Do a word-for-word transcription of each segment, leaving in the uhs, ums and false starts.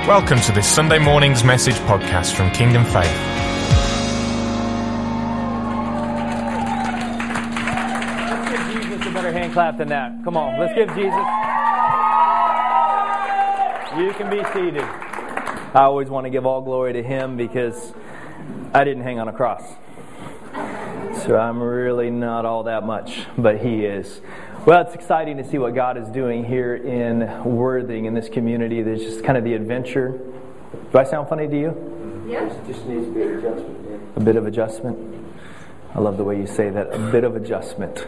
Welcome to this Sunday morning's message podcast from Kingdom Faith. Let's give Jesus a better hand clap than that. Come on, let's give Jesus. You can be seated. I always want to give all glory to Him because I didn't hang on a cross. So I'm really not all that much, but He is. Well, it's exciting to see what God is doing here in Worthing, in this community. There's just kind of the adventure. Do I sound funny to you? Yes. It just needs a bit of adjustment. Yeah. A bit of adjustment? I love the way you say that. A bit of adjustment.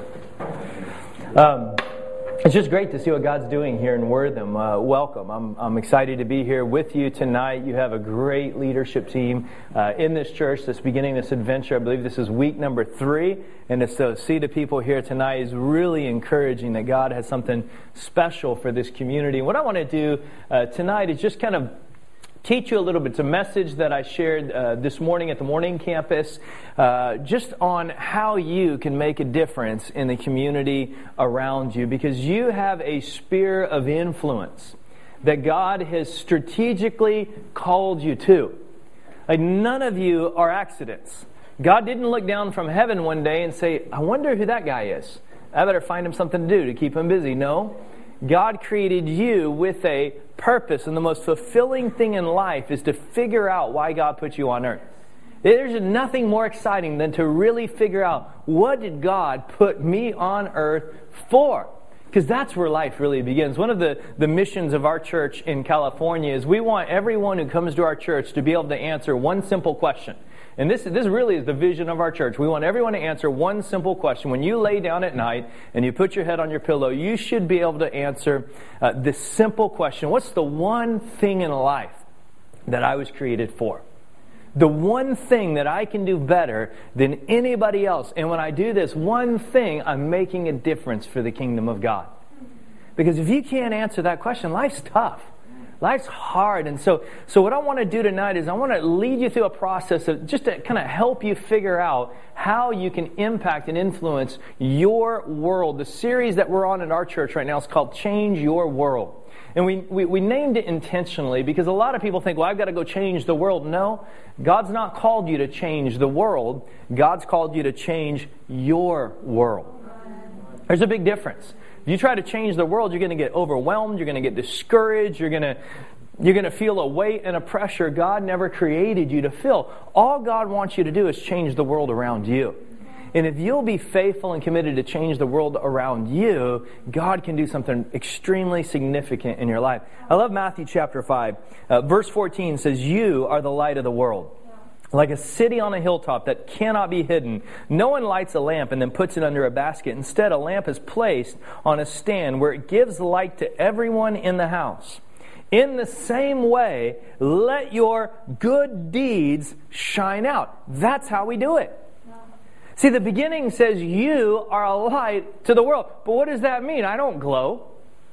Um, it's just great to see what God's doing here in Worthing. Uh, welcome. I'm, I'm excited to be here with you tonight. You have a great leadership team uh, in this church that's beginning this adventure. I believe this is week number three. And to so see the people here tonight is really encouraging that God has something special for this community. And what I want to do uh, tonight is just kind of teach you a little bit. It's a message that I shared uh, this morning at the morning campus, uh, just on how you can make a difference in the community around you, because you have a sphere of influence that God has strategically called you to. Like, none of you are accidents. God didn't look down from heaven one day and say, I wonder who that guy is. I better find him something to do to keep him busy. No. God created you with a purpose, and the most fulfilling thing in life is to figure out why God put you on earth. There's nothing more exciting than to really figure out, what did God put me on earth for? Because that's where life really begins. One of the, the missions of our church in California is we want everyone who comes to our church to be able to answer one simple question. And this, this really is the vision of our church. We want everyone to answer one simple question. When you lay down at night and you put your head on your pillow, you should be able to answer uh, this simple question. What's the one thing in life that I was created for? The one thing that I can do better than anybody else. And when I do this one thing, I'm making a difference for the kingdom of God. Because if you can't answer that question, life's tough. Life's hard. And so so what I want to do tonight is I want to lead you through a process of just to kind of help you figure out how you can impact and influence your world. The series that we're on at our church right now is called Change Your World. And we, we, we named it intentionally because a lot of people think, well, I've got to go change the world. No, God's not called you to change the world. God's called you to change your world. There's a big difference. If you try to change the world, you're going to get overwhelmed, you're going to get discouraged, you're going to you're going to feel a weight and a pressure God never created you to feel. All God wants you to do is change the world around you. And if you'll be faithful and committed to change the world around you, God can do something extremely significant in your life. I love Matthew chapter five. Uh, verse fourteen says, "You are the light of the world. Like a city on a hilltop that cannot be hidden. No one lights a lamp and then puts it under a basket. Instead, a lamp is placed on a stand where it gives light to everyone in the house. In the same way, let your good deeds shine out." That's how we do it. See, the beginning says you are a light to the world. But what does that mean? I don't glow.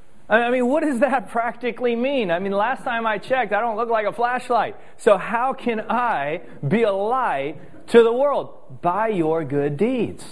I mean, what does that practically mean? I mean, last time I checked, I don't look like a flashlight. So how can I be a light to the world? By your good deeds.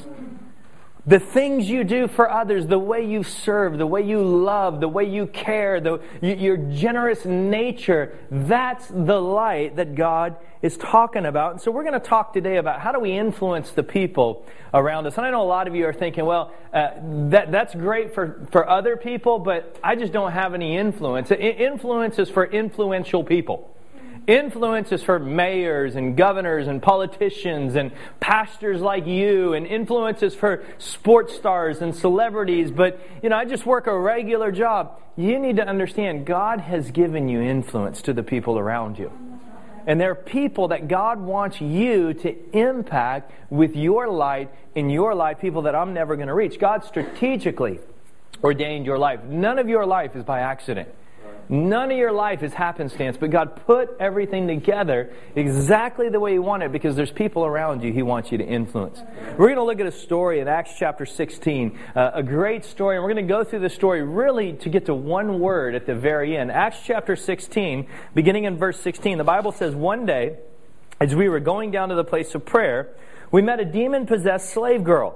The things you do for others, the way you serve, the way you love, the way you care, the, your generous nature, that's the light that God is talking about. And so we're going to talk today about how do we influence the people around us. And I know a lot of you are thinking, well, uh, that that's great for, for other people, but I just don't have any influence. Influence is for influential people. Influence is for mayors and governors and politicians and pastors like you, and influence is for sports stars and celebrities. But, you know, I just work a regular job. You need to understand God has given you influence to the people around you. And there are people that God wants you to impact with your light in your life, people that I'm never going to reach. God strategically ordained your life. None of your life is by accident. None of your life is happenstance, but God put everything together exactly the way He wanted, because there's people around you He wants you to influence. We're going to look at a story in Acts chapter sixteen, uh, a great story, and we're going to go through the story really to get to one word at the very end. Acts chapter sixteen, beginning in verse sixteen, the Bible says, "One day, as we were going down to the place of prayer, we met a demon-possessed slave girl.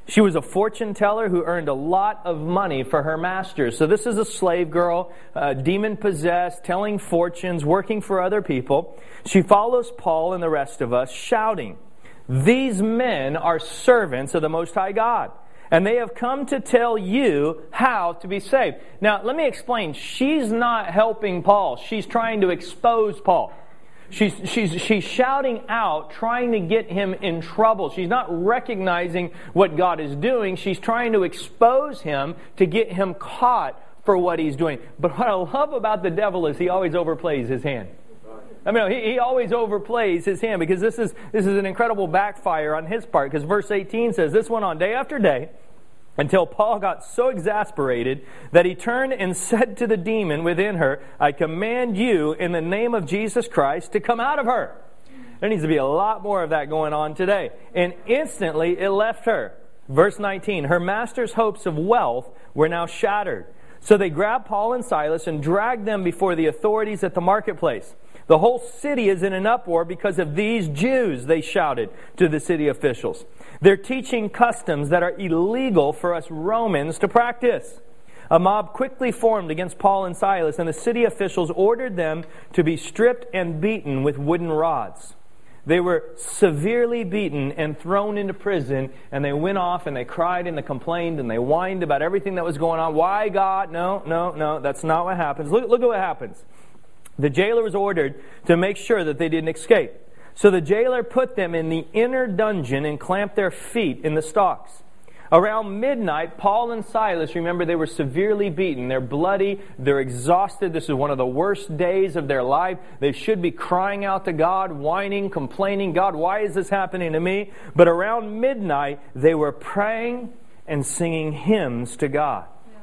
She was a fortune teller who earned a lot of money for her masters. So this is a slave girl, uh, demon-possessed, telling fortunes, working for other people. She follows Paul and the rest of us, shouting, "These men are servants of the Most High God, and they have come to tell you how to be saved." Now, let me explain. She's not helping Paul. She's trying to expose Paul. She's, she's, she's shouting out, trying to get him in trouble. She's not recognizing what God is doing. She's trying to expose him to get him caught for what he's doing. But what I love about the devil is he always overplays his hand. I mean, he, he always overplays his hand, because this is, this is an incredible backfire on his part. Because verse eighteen says, "This went on day after day, until Paul got so exasperated that he turned and said to the demon within her, 'I command you in the name of Jesus Christ to come out of her.'" There needs to be a lot more of that going on today. "And instantly it left her." Verse nineteen, "Her master's hopes of wealth were now shattered. So they grabbed Paul and Silas and dragged them before the authorities at the marketplace. 'The whole city is in an uproar because of these Jews,' they shouted to the city officials. 'They're teaching customs that are illegal for us Romans to practice.' A mob quickly formed against Paul and Silas, and the city officials ordered them to be stripped and beaten with wooden rods. They were severely beaten and thrown into prison, and they went off and they cried and they complained and they whined about everything that was going on. Why, God? No, no, no, that's not what happens. Look, look at what happens. The jailer was ordered to make sure that they didn't escape. So the jailer put them in the inner dungeon and clamped their feet in the stocks. Around midnight, Paul and Silas, remember, they were severely beaten. They're bloody. They're exhausted. This is one of the worst days of their life. They should be crying out to God, whining, complaining, "God, why is this happening to me?" But around midnight, they were praying and singing hymns to God.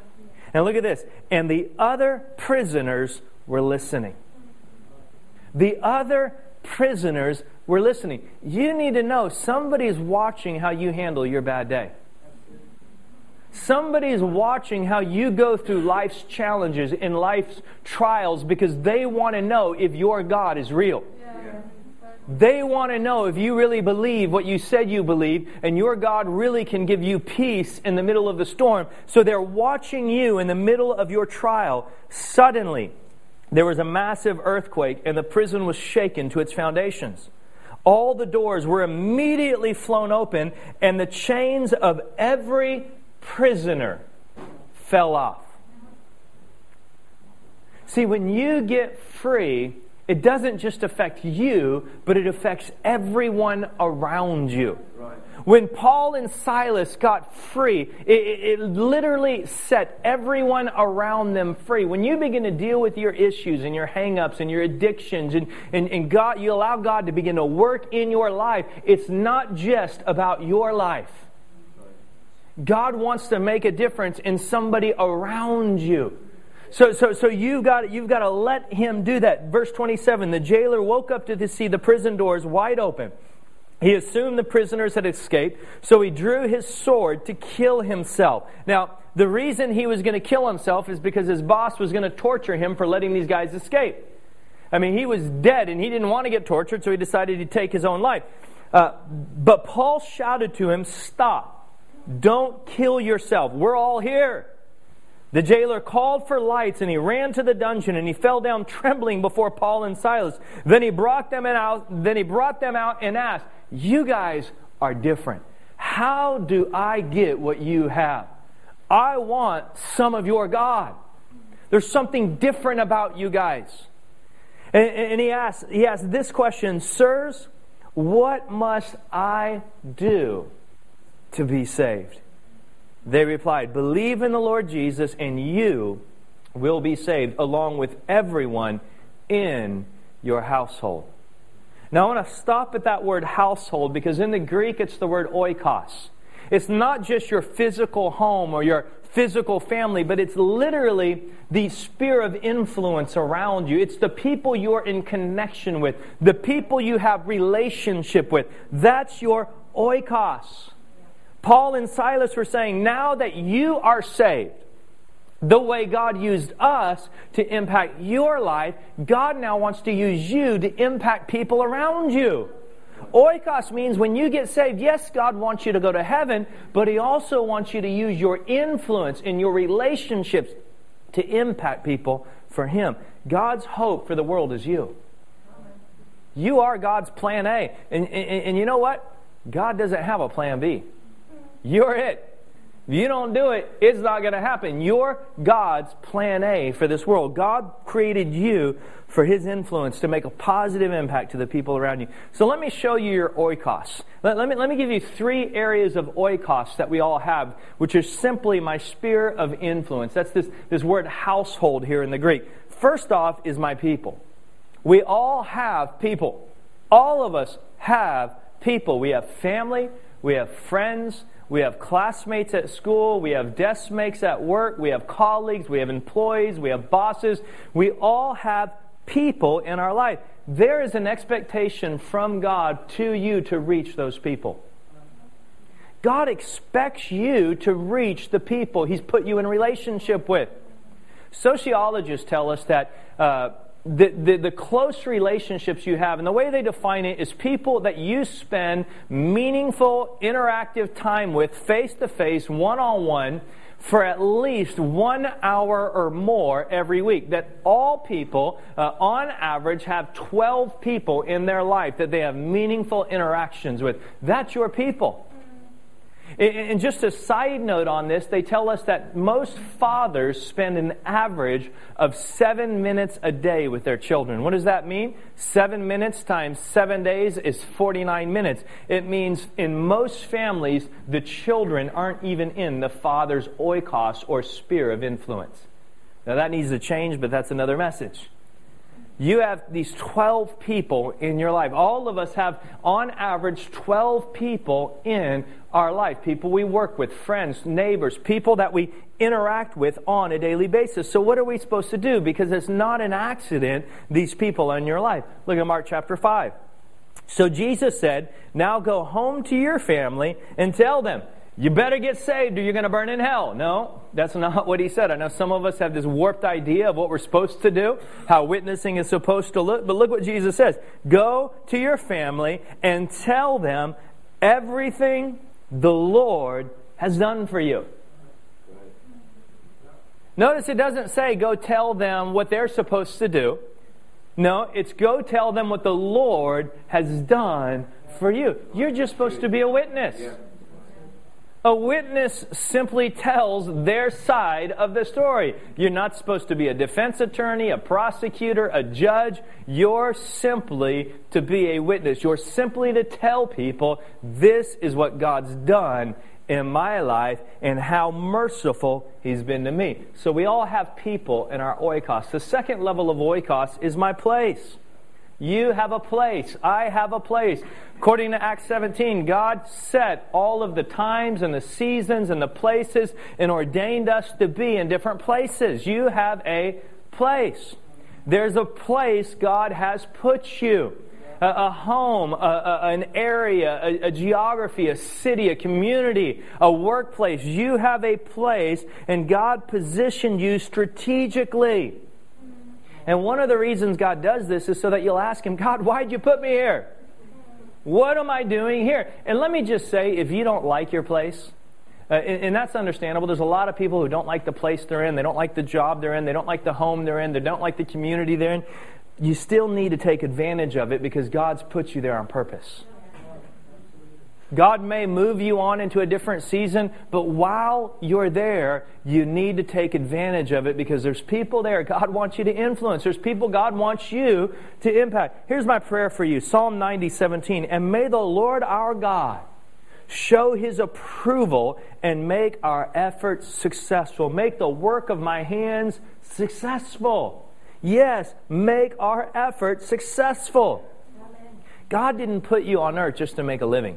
And look at this. And the other prisoners were listening. The other prisoners were listening. You need to know somebody's watching how you handle your bad day. Somebody's watching how you go through life's challenges and life's trials, because they want to know if your God is real. Yeah. They want to know if you really believe what you said you believe, and your God really can give you peace in the middle of the storm. So they're watching you in the middle of your trial. Suddenly, there was a massive earthquake, and the prison was shaken to its foundations. All the doors were immediately flown open, and the chains of every prisoner fell off. See, when you get free, it doesn't just affect you, but it affects everyone around you. Right. When Paul and Silas got free, it, it literally set everyone around them free. When you begin to deal with your issues and your hang-ups and your addictions, and, and, and God, you allow God to begin to work in your life, it's not just about your life. God wants to make a difference in somebody around you. So, so, so you've got, you've got to let Him do that. Verse twenty-seven, the jailer woke up to see the prison doors wide open. He assumed the prisoners had escaped, so he drew his sword to kill himself. Now, the reason he was going to kill himself is because his boss was going to torture him for letting these guys escape. I mean, he was dead and he didn't want to get tortured, so he decided to take his own life. Uh, but Paul shouted to him, "Stop. Don't kill yourself. We're all here." The jailer called for lights, and he ran to the dungeon, and he fell down trembling before Paul and Silas. Then he brought them out, then he brought them out and asked, "You guys are different. How do I get what you have? I want some of your God. There's something different about you guys." And, and he asked, he asked this question, "Sirs, what must I do to be saved?" They replied, "Believe in the Lord Jesus, and you will be saved, along with everyone in your household." Now I want to stop at that word household, because in the Greek it's the word oikos. It's not just your physical home or your physical family, but it's literally the sphere of influence around you. It's the people you're in connection with, the people you have relationship with. That's your oikos. Paul and Silas were saying, now that you are saved, the way God used us to impact your life, God now wants to use you to impact people around you. Oikos means when you get saved, yes, God wants you to go to heaven, but He also wants you to use your influence in your relationships to impact people for Him. God's hope for the world is you. You are God's plan A. And, and, and you know what? God doesn't have a plan B. You're it. If you don't do it, it's not going to happen. You're God's plan A for this world. God created you for His influence to make a positive impact to the people around you. So let me show you your oikos. Let, let, me, let me give you three areas of oikos that we all have, which is simply my sphere of influence. That's this, this word household here in the Greek. First off is my people. We all have people. All of us have people. We have family. We have friends. We have classmates at school. We have desk mates at work. We have colleagues. We have employees. We have bosses. We all have people in our life. There is an expectation from God to you to reach those people. God expects you to reach the people He's put you in relationship with. Sociologists tell us that uh, The, the, the close relationships you have, and the way they define it is people that you spend meaningful, interactive time with, face-to-face, one-on-one, for at least one hour or more every week. That all people, uh, on average, have twelve people in their life that they have meaningful interactions with. That's your people. And just a side note on this, they tell us that most fathers spend an average of seven minutes a day with their children. What does that mean? Seven minutes times seven days is forty-nine minutes. It means in most families, the children aren't even in the father's oikos or sphere of influence. Now that needs to change, but that's another message. You have these twelve people in your life. All of us have, on average, twelve people in our life. People we work with, friends, neighbors, people that we interact with on a daily basis. So what are we supposed to do? Because it's not an accident, these people in your life. Look at Mark chapter five. So Jesus said, "Now go home to your family and tell them, you better get saved or you're going to burn in hell." No, that's not what He said. I know some of us have this warped idea of what we're supposed to do, how witnessing is supposed to look. But look what Jesus says. Go to your family and tell them everything the Lord has done for you. Notice it doesn't say go tell them what they're supposed to do. No, it's go tell them what the Lord has done for you. You're just supposed to be a witness. A witness simply tells their side of the story. You're not supposed to be a defense attorney, a prosecutor, a judge. You're simply to be a witness. You're simply to tell people, this is what God's done in my life and how merciful He's been to me. So we all have people in our oikos. The second level of oikos is my place. You have a place. I have a place. According to Acts seventeen, God set all of the times and the seasons and the places and ordained us to be in different places. You have a place. There's a place God has put you. A, a home, a, a, an area, a, a geography, a city, a community, a workplace. You have a place, and God positioned you strategically. And one of the reasons God does this is so that you'll ask Him, God, why'd you put me here? What am I doing here? And let me just say, if you don't like your place, uh, and, and that's understandable. There's a lot of people who don't like the place they're in. They don't like the job they're in. They don't like the home they're in. They don't like the community they're in. You still need to take advantage of it because God's put you there on purpose. God may move you on into a different season, but while you're there, you need to take advantage of it because there's people there God wants you to influence. There's people God wants you to impact. Here's my prayer for you. Psalm ninety, seventeen. And may the Lord our God show His approval and make our efforts successful. Make the work of my hands successful. Yes, make our efforts successful. God didn't put you on earth just to make a living.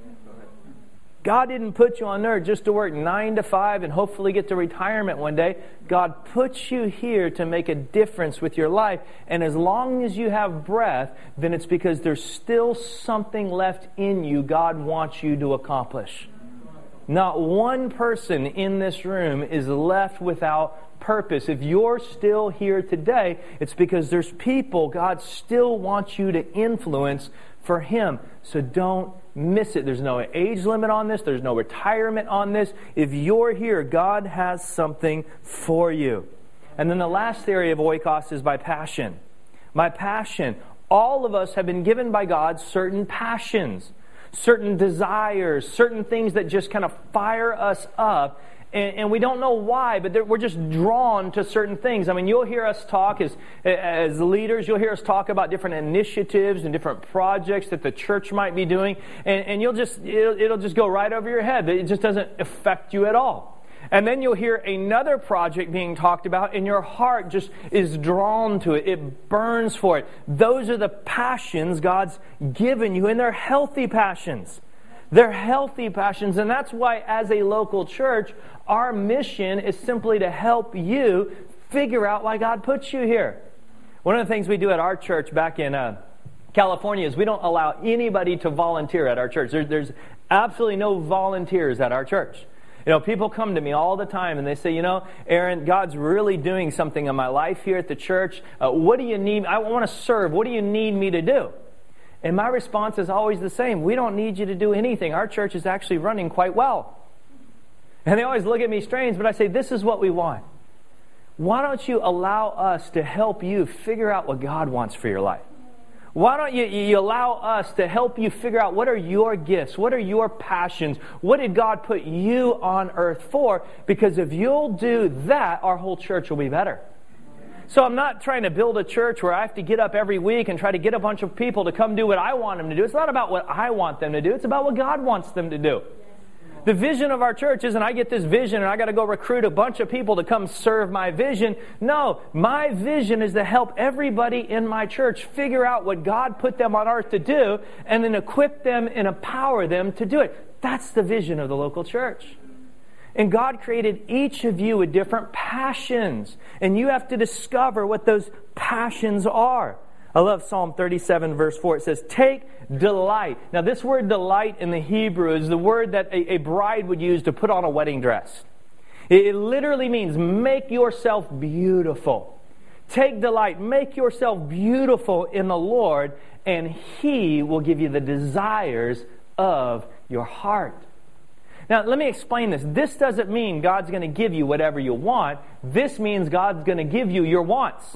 God didn't put you on earth just to work nine to five and hopefully get to retirement one day. God put you here to make a difference with your life. And as long as you have breath, then it's because there's still something left in you God wants you to accomplish. Not one person in this room is left without purpose. If you're still here today, it's because there's people God still wants you to influence for Him. So don't miss it. There's no age limit on this. There's no retirement on this. If you're here, God has something for you. And then the last area of oikos is by passion. My passion. All of us have been given by God certain passions, certain desires, certain things that just kind of fire us up. And, and we don't know why, but we're just drawn to certain things. I mean, you'll hear us talk as, as leaders, you'll hear us talk about different initiatives and different projects that the church might be doing. And, and you'll just, it'll, it'll just go right over your head. It just doesn't affect you at all. And then you'll hear another project being talked about, and your heart just is drawn to it. It burns for it. Those are the passions God's given you, and they're healthy passions. They're healthy passions, and that's why as a local church, our mission is simply to help you figure out why God puts you here. One of the things we do at our church back in uh, California is we don't allow anybody to volunteer at our church. There, there's absolutely no volunteers at our church. You know, people come to me all the time and they say, you know, Aaron, God's really doing something in my life here at the church. Uh, what do you need? I want to serve. What do you need me to do? And my response is always the same. We don't need you to do anything. Our church is actually running quite well. And they always look at me strange, but I say, this is what we want. Why don't you allow us to help you figure out what God wants for your life? Why don't you, you allow us to help you figure out what are your gifts? What are your passions? What did God put you on earth for? Because if you'll do that, our whole church will be better. So I'm not trying to build a church where I have to get up every week and try to get a bunch of people to come do what I want them to do. It's not about what I want them to do. It's about what God wants them to do. The vision of our church isn't I get this vision and I got to go recruit a bunch of people to come serve my vision. No, my vision is to help everybody in my church figure out what God put them on earth to do and then equip them and empower them to do it. That's the vision of the local church. And God created each of you with different passions. And you have to discover what those passions are. I love Psalm thirty-seven verse four. It says, take delight. Now this word delight in the Hebrew is the word that a, a bride would use to put on a wedding dress. It, it literally means make yourself beautiful. Take delight. Make yourself beautiful in the Lord, and He will give you the desires of your heart. Now, let me explain this. This doesn't mean God's going to give you whatever you want. This means God's going to give you your wants.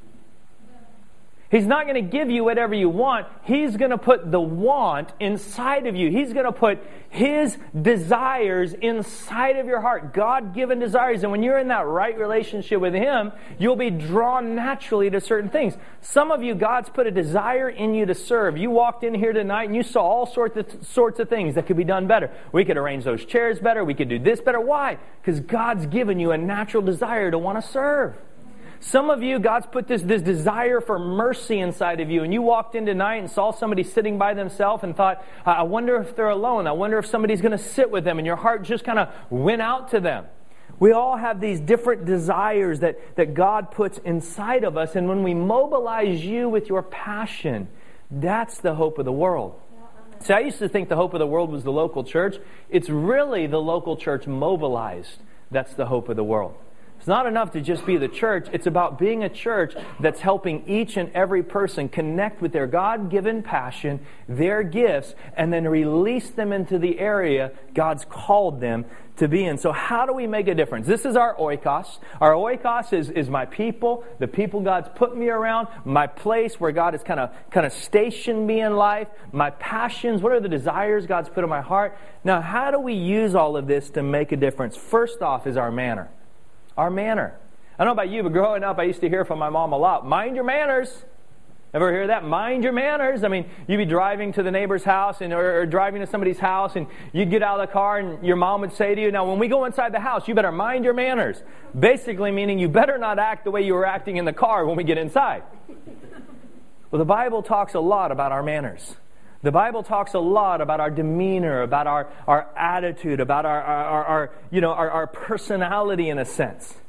He's not going to give you whatever you want. He's going to put the want inside of you. He's going to put His desires inside of your heart. God-given desires. And when you're in that right relationship with Him, you'll be drawn naturally to certain things. Some of you, God's put a desire in you to serve. You walked in here tonight and you saw all sorts of, sorts of things that could be done better. We could arrange those chairs better. We could do this better. Why? Because God's given you a natural desire to want to serve. Some of you, God's put this, this desire for mercy inside of you, and you walked in tonight and saw somebody sitting by themselves and thought, I wonder if they're alone. I wonder if somebody's going to sit with them, and your heart just kind of went out to them. We all have these different desires that, that God puts inside of us, and when we mobilize you with your passion, that's the hope of the world. See, I used to think the hope of the world was the local church. It's really the local church mobilized. That's the hope of the world. It's not enough to just be the church. It's about being a church that's helping each and every person connect with their God-given passion, their gifts, and then release them into the area God's called them to be in. So how do we make a difference? This is our oikos. Our oikos is, is my people, the people God's put me around, my place where God has kind of kind of stationed me in life, my passions, what are the desires God's put in my heart. Now, how do we use all of this to make a difference? First off is our manner. Our manner. I don't know about you, but growing up, I used to hear from my mom a lot, mind your manners. Ever hear that? Mind your manners. I mean, you'd be driving to the neighbor's house and or, or driving to somebody's house, and you'd get out of the car, and your mom would say to you, now, when we go inside the house, you better mind your manners. Basically meaning you better not act the way you were acting in the car when we get inside. Well, the Bible talks a lot about our manners. The Bible talks a lot about our demeanor, about our, our attitude, about our, our, our, our you know our, our personality in a sense.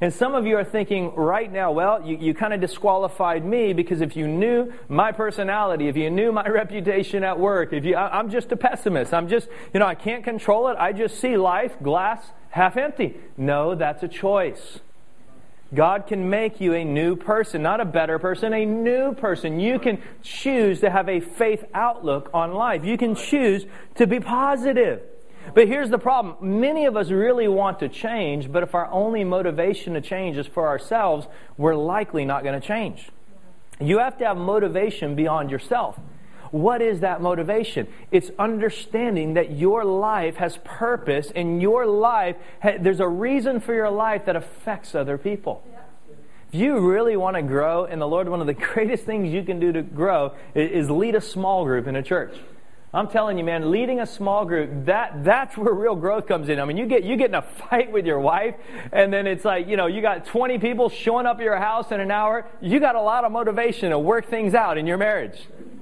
And some of you are thinking right now, well, you, you kind of disqualified me because if you knew my personality, if you knew my reputation at work, if you, I, I'm just a pessimist. I'm just, you know, I can't control it. I just see life glass half empty. No, that's a choice. God can make you a new person, not a better person, a new person. You can choose to have a faith outlook on life. You can choose to be positive. But here's the problem. Many of us really want to change, but if our only motivation to change is for ourselves, we're likely not going to change. You have to have motivation beyond yourself. What is that motivation? It's understanding that your life has purpose and your life, there's a reason for your life that affects other people. If you really want to grow in the Lord, one of the greatest things you can do to grow is lead a small group in a church. I'm telling you, man, leading a small group, that that's where real growth comes in. I mean, you get you get in a fight with your wife, and then it's like, you know, you got twenty people showing up at your house in an hour. You got a lot of motivation to work things out in your marriage.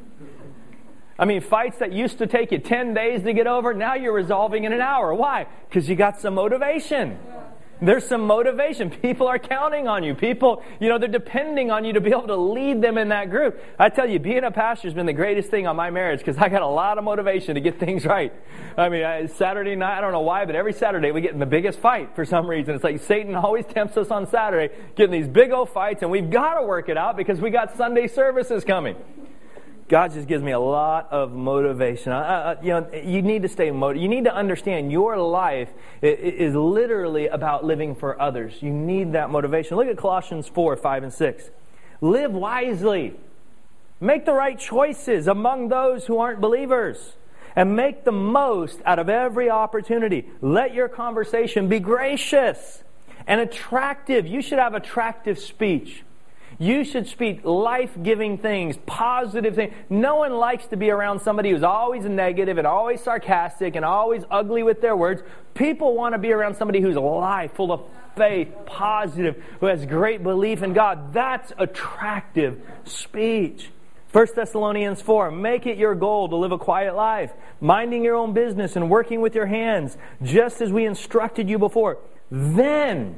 I mean, fights that used to take you ten days to get over, now you're resolving in an hour. Why? Because you got some motivation. There's some motivation. People are counting on you. People, you know, they're depending on you to be able to lead them in that group. I tell you, being a pastor has been the greatest thing on my marriage because I got a lot of motivation to get things right. I mean, I, Saturday night, I don't know why, but every Saturday we get in the biggest fight for some reason. It's like Satan always tempts us on Saturday, getting these big old fights, and we've got to work it out because we got Sunday services coming. God just gives me a lot of motivation. I, I, you know, you need to stay motivated. You need to understand your life is literally about living for others. You need that motivation. Look at Colossians four, five, and six. Live wisely. Make the right choices among those who aren't believers. And make the most out of every opportunity. Let your conversation be gracious and attractive. You should have attractive speech. You should speak life-giving things, positive things. No one likes to be around somebody who's always negative and always sarcastic and always ugly with their words. People want to be around somebody who's alive, full of faith, positive, who has great belief in God. That's attractive speech. First Thessalonians four, make it your goal to live a quiet life, minding your own business and working with your hands, just as we instructed you before. Then...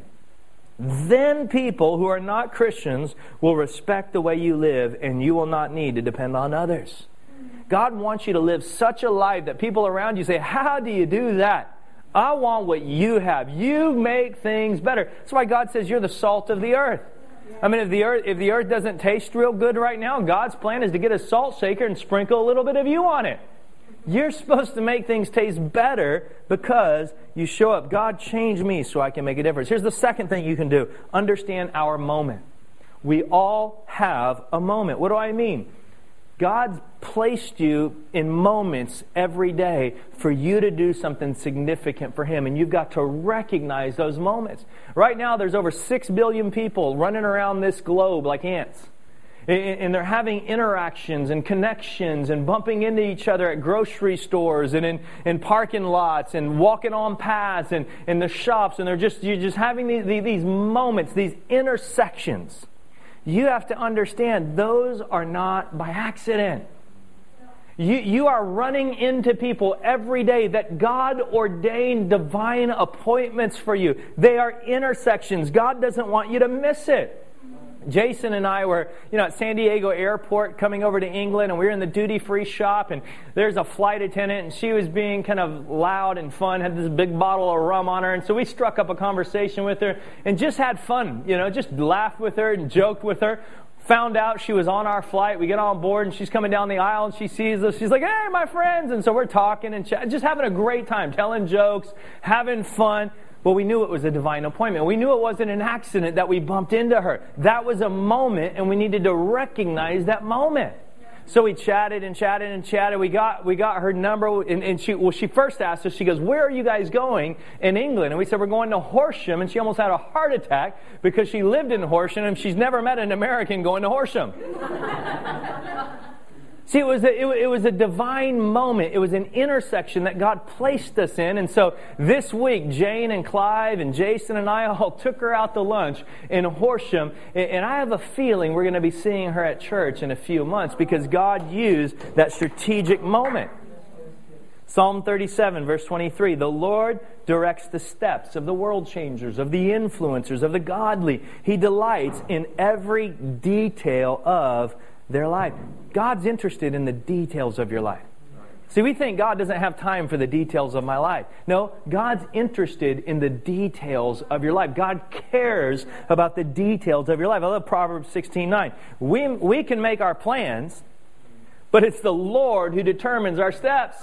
Then people who are not Christians will respect the way you live, and you will not need to depend on others. God wants you to live such a life that people around you say, how do you do that? I want what you have. You make things better. That's why God says you're the salt of the earth. I mean, if the earth, if the earth doesn't taste real good right now, God's plan is to get a salt shaker and sprinkle a little bit of you on it. You're supposed to make things taste better because you show up. God, change me so I can make a difference. Here's the second thing you can do. Understand our moment. We all have a moment. What do I mean? God's placed you in moments every day for you to do something significant for Him. And you've got to recognize those moments. Right now, there's over six billion people running around this globe like ants. And they're having interactions and connections and bumping into each other at grocery stores and in, in parking lots and walking on paths and in the shops. And they're just, you're just having these, these moments, these intersections. You have to understand those are not by accident. You, you are running into people every day that God ordained divine appointments for you. They are intersections. God doesn't want you to miss it. Jason and I were, you know, at San Diego Airport coming over to England, and we were in the duty-free shop, and there's a flight attendant, and she was being kind of loud and fun, had this big bottle of rum on her, and so we struck up a conversation with her and just had fun, you know, just laughed with her and joked with her. Found out she was on our flight. We get on board, and she's coming down the aisle, and she sees us. She's like, hey, my friends, and so we're talking and ch- just having a great time, telling jokes, having fun. Well, we knew it was a divine appointment. We knew it wasn't an accident that we bumped into her. That was a moment, and we needed to recognize that moment. So we chatted and chatted and chatted. We got we got her number, and, and she well, she first asked us, she goes, where are you guys going in England? And we said, we're going to Horsham, and she almost had a heart attack because she lived in Horsham, and she's never met an American going to Horsham. See, it was, a, it, it was a divine moment. It was an intersection that God placed us in. And so this week, Jane and Clive and Jason and I all took her out to lunch in Horsham. And I have a feeling we're going to be seeing her at church in a few months because God used that strategic moment. Psalm thirty-seven, verse twenty-three, the Lord directs the steps of the world changers, of the influencers, of the godly. He delights in every detail of their life. God's interested in the details of your life. See, we think God doesn't have time for the details of my life. No, God's interested in the details of your life. God cares about the details of your life. I love Proverbs sixteen nine. We, we can make our plans, but it's the Lord who determines our steps.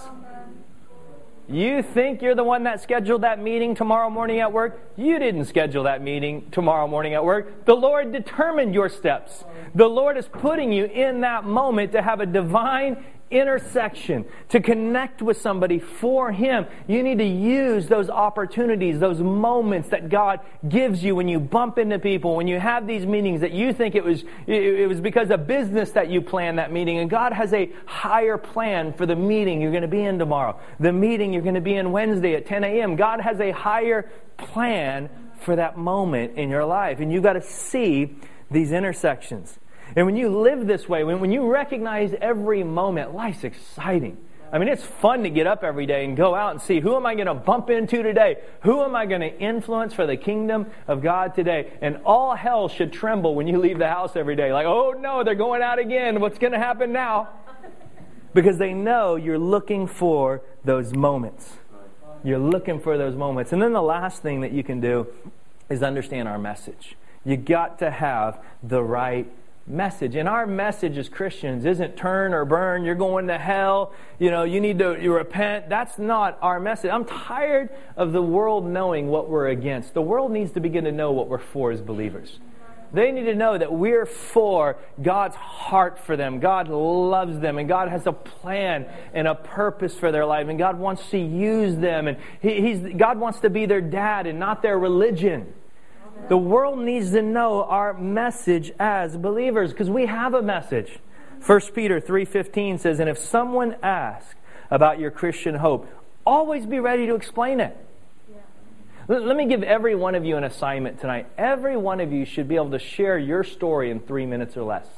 You think you're the one that scheduled that meeting tomorrow morning at work? You didn't schedule that meeting tomorrow morning at work. The Lord determined your steps. The Lord is putting you in that moment to have a divine intersection, to connect with somebody for Him. You need to use those opportunities, those moments that God gives you when you bump into people, when you have these meetings that you think it was it was because of business that you planned that meeting, and God has a higher plan for the meeting you're going to be in tomorrow, the meeting you're going to be in Wednesday at ten a.m. God has a higher plan for that moment in your life, and you've got to see these intersections. And when you live this way, when, when you recognize every moment, life's exciting. I mean, it's fun to get up every day and go out and see, who am I going to bump into today? Who am I going to influence for the kingdom of God today? And all hell should tremble when you leave the house every day. Like, oh no, they're going out again. What's going to happen now? Because they know you're looking for those moments. You're looking for those moments. And then the last thing that you can do is understand our message. You got to have the right message. And our message as Christians isn't turn or burn, you're going to hell, you know, you need to you repent. That's not our message. I'm tired of the world knowing what we're against. The world needs to begin to know what we're for as believers. They need to know that we're for God's heart for them. God loves them, and God has a plan and a purpose for their life, and God wants to use them, and he, he's God wants to be their dad and not their religion. The world needs to know our message as believers, because we have a message. First Peter three fifteen says, and if someone asks about your Christian hope, always be ready to explain it. Yeah. Let me give every one of you an assignment tonight. Every one of you should be able to share your story in three minutes or less.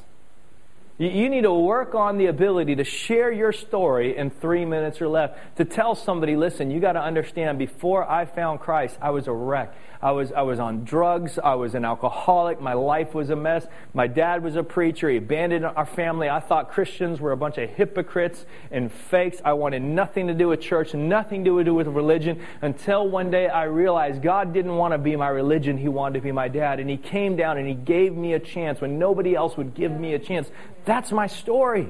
You need to work on the ability to share your story in three minutes or less. To tell somebody, listen, you got to understand, before I found Christ, I was a wreck. I was I was on drugs. I was an alcoholic. My life was a mess. My dad was a preacher. He abandoned our family. I thought Christians were a bunch of hypocrites and fakes. I wanted nothing to do with church, nothing to do with religion, until one day I realized God didn't want to be my religion. He wanted to be my dad. And He came down and He gave me a chance when nobody else would give me a chance. That's my story.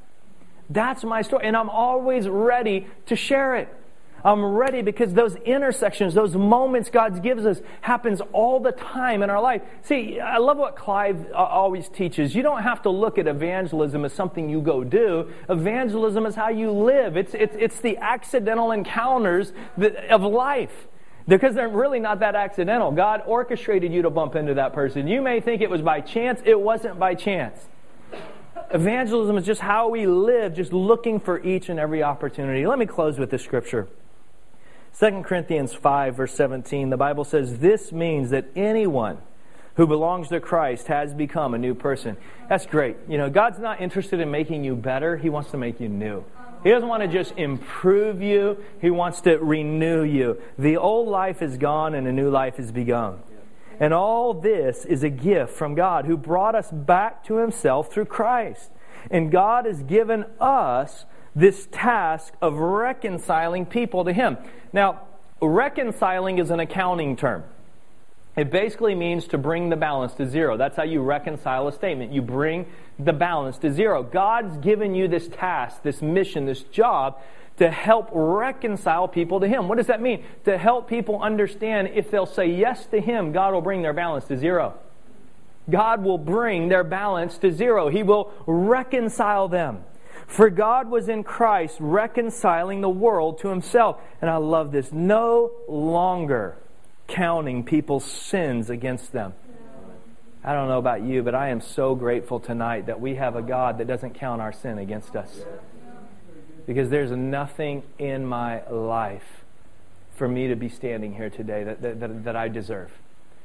That's my story. And I'm always ready to share it. I'm ready because those intersections, those moments God gives us, happens all the time in our life. See, I love what Clive always teaches. You don't have to look at evangelism as something you go do. Evangelism is how you live. It's it's it's the accidental encounters that, of life. Because they're really not that accidental. God orchestrated you to bump into that person. You may think it was by chance. It wasn't by chance. Evangelism is just how we live, just looking for each and every opportunity. Let me close with this scripture. Second Corinthians five, verse seventeen, the Bible says, this means that anyone who belongs to Christ has become a new person. That's great. You know, God's not interested in making you better. He wants to make you new. He doesn't want to just improve you. He wants to renew you. The old life is gone and a new life has begun. And all this is a gift from God, who brought us back to Himself through Christ. And God has given us this task of reconciling people to Him. Now, reconciling is an accounting term. It basically means to bring the balance to zero. That's how you reconcile a statement. You bring the balance to zero. God's given you this task, this mission, this job to help reconcile people to Him. What does that mean? To help people understand, if they'll say yes to Him, God will bring their balance to zero. God will bring their balance to zero. He will reconcile them. For God was in Christ reconciling the world to Himself. And I love this. No longer counting people's sins against them. I don't know about you, but I am so grateful tonight that we have a God that doesn't count our sin against us. Because there's nothing in my life for me to be standing here today that, that, that, that I deserve.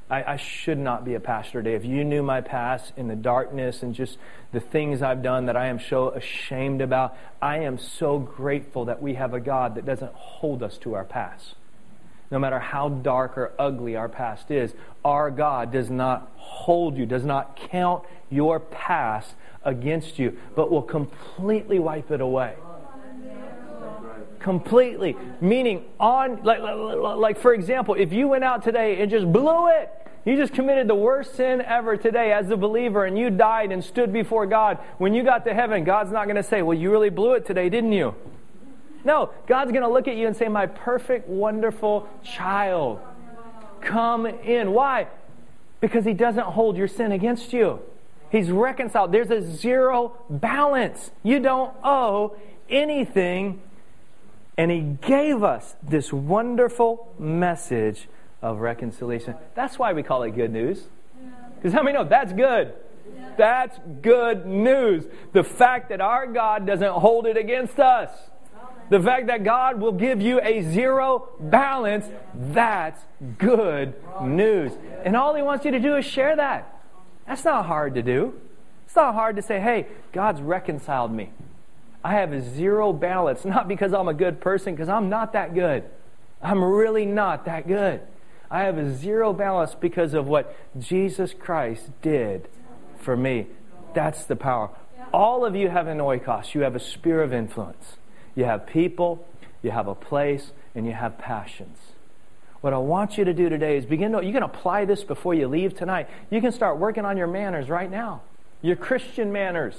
I, I should not be a pastor today. If you knew my past in the darkness and just the things I've done that I am so ashamed about, I am so grateful that we have a God that doesn't hold us to our past. No matter how dark or ugly our past is, our God does not hold you, does not count your past against you, but will completely wipe it away. Completely. Meaning, on like, like for example, if you went out today and just blew it, you just committed the worst sin ever today as a believer, and you died and stood before God. When you got to heaven, God's not going to say, well, you really blew it today, didn't you? No, God's going to look at you and say, my perfect, wonderful child, come in. Why? Because He doesn't hold your sin against you. He's reconciled. There's a zero balance. You don't owe anything. And He gave us this wonderful message of reconciliation. That's why we call it good news. Because how many know that's good? That's good news. The fact that our God doesn't hold it against us. The fact that God will give you a zero balance, that's good news. And all He wants you to do is share that. That's not hard to do. It's not hard to say, hey, God's reconciled me. I have a zero balance, not because I'm a good person, because I'm not that good. I'm really not that good. I have a zero balance because of what Jesus Christ did for me. That's the power. All of you have an oikos. You have a sphere of influence. You have people, you have a place, and you have passions. What I want you to do today is begin to, you can apply this before you leave tonight. You can start working on your manners right now. Your Christian manners.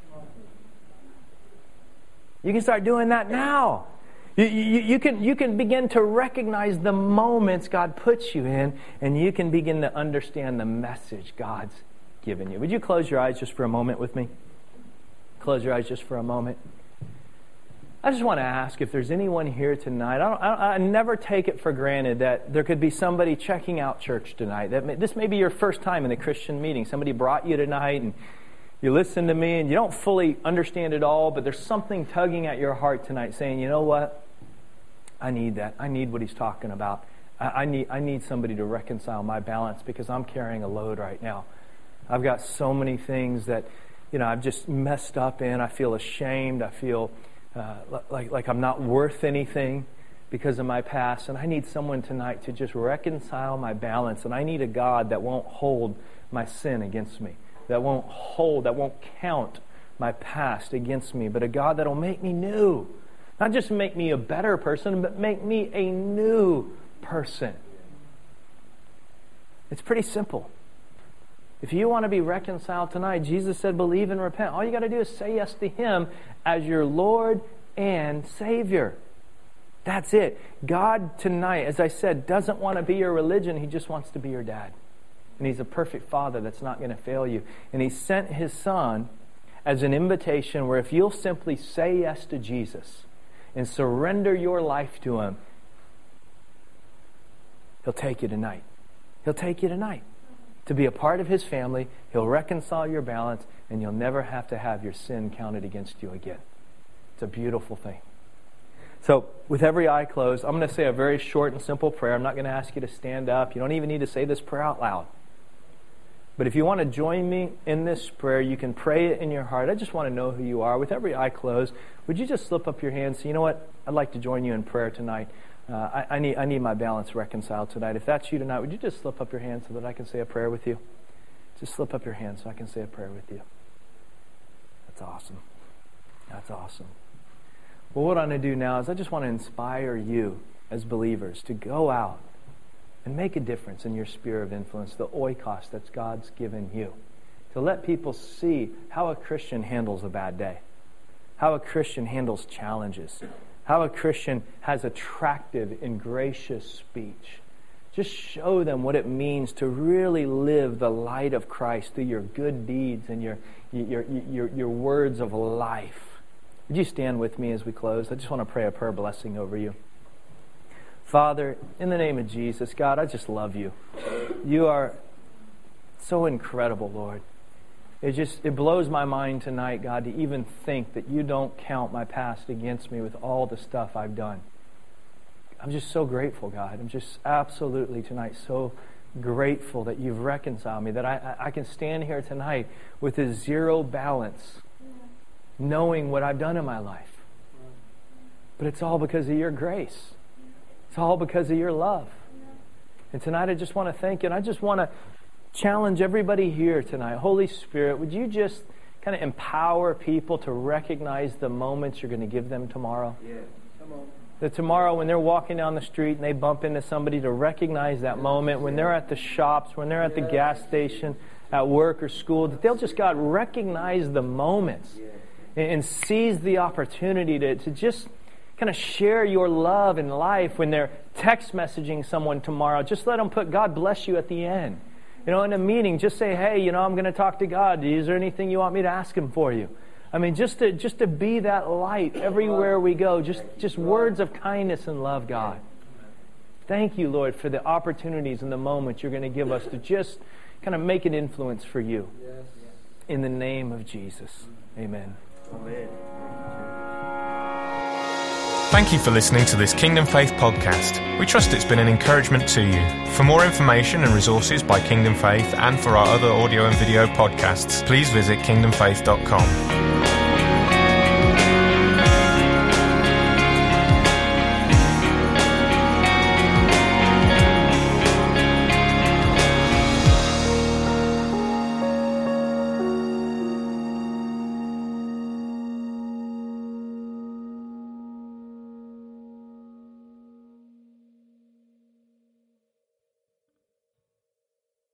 You can start doing that now. You, you, you, can, you can begin to recognize the moments God puts you in, and you can begin to understand the message God's given you. Would you close your eyes just for a moment with me? Close your eyes just for a moment. I just want to ask if there's anyone here tonight. I, don't, I, I never take it for granted that there could be somebody checking out church tonight. That may, this may be your first time in a Christian meeting. Somebody brought you tonight, and you listen to me, and you don't fully understand it all, but there's something tugging at your heart tonight saying, you know what? I need that. I need what he's talking about. I, I need I need somebody to reconcile my balance because I'm carrying a load right now. I've got so many things that, you know, I've just messed up in. I feel ashamed. I feel uh, like, like I'm not worth anything because of my past. And I need someone tonight to just reconcile my balance. And I need a God that won't hold my sin against me. That won't hold, that won't count my past against me, but a God that'll make me new. Not just make me a better person, but make me a new person. It's pretty simple. If you want to be reconciled tonight, Jesus said, believe and repent. All you got to do is say yes to Him as your Lord and Savior. That's it. God tonight, as I said, doesn't want to be your religion. He just wants to be your dad. And He's a perfect Father that's not going to fail you. And He sent His Son as an invitation where if you'll simply say yes to Jesus and surrender your life to Him, He'll take you tonight. He'll take you tonight to be a part of His family. He'll reconcile your balance, and you'll never have to have your sin counted against you again. It's a beautiful thing. So, with every eye closed, I'm going to say a very short and simple prayer. I'm not going to ask you to stand up. You don't even need to say this prayer out loud. But if you want to join me in this prayer, you can pray it in your heart. I just want to know who you are. With every eye closed, would you just slip up your hand? So, you know what? I'd like to join you in prayer tonight. Uh, I, I need I need my balance reconciled tonight. If that's you tonight, would you just slip up your hand so that I can say a prayer with you? Just slip up your hand so I can say a prayer with you. That's awesome. That's awesome. Well, what I'm going to do now is I just want to inspire you as believers to go out and make a difference in your sphere of influence, the oikos that God's given you. To let people see how a Christian handles a bad day, how a Christian handles challenges, how a Christian has attractive and gracious speech. Just show them what it means to really live the light of Christ through your good deeds and your your your, your words of life. Would you stand with me as we close? I just want to pray a prayer blessing over you. Father, in the name of Jesus, God, I just love you. You are so incredible, Lord. It just, it blows my mind tonight, God, to even think that you don't count my past against me with all the stuff I've done. I'm just so grateful, God. I'm just absolutely tonight so grateful that you've reconciled me, that I, I can stand here tonight with a zero balance, knowing what I've done in my life. But it's all because of your grace. It's all because of your love. And tonight I just want to thank you, and I just want to challenge everybody here tonight. Holy Spirit, would you just kind of empower people to recognize the moments you're going to give them tomorrow? Yeah. Come on. That tomorrow when they're walking down the street and they bump into somebody, to recognize that moment, when they're at the shops, when they're at the gas station, at work or school, that they'll just, God, recognize the moments and, and seize the opportunity to, to just kind of share your love in life. When they're text messaging someone tomorrow, just let them put God bless you at the end. You know, in a meeting, just say, hey, you know, I'm going to talk to God. Is there anything you want me to ask Him for you? I mean, just to just to be that light everywhere we go. Just, just words of kindness and love, God. Thank you, Lord, for the opportunities and the moments you're going to give us to just kind of make an influence for you. In the name of Jesus. Amen. Amen. Thank you for listening to this Kingdom Faith podcast. We trust it's been an encouragement to you. For more information and resources by Kingdom Faith and for our other audio and video podcasts, please visit kingdom faith dot com.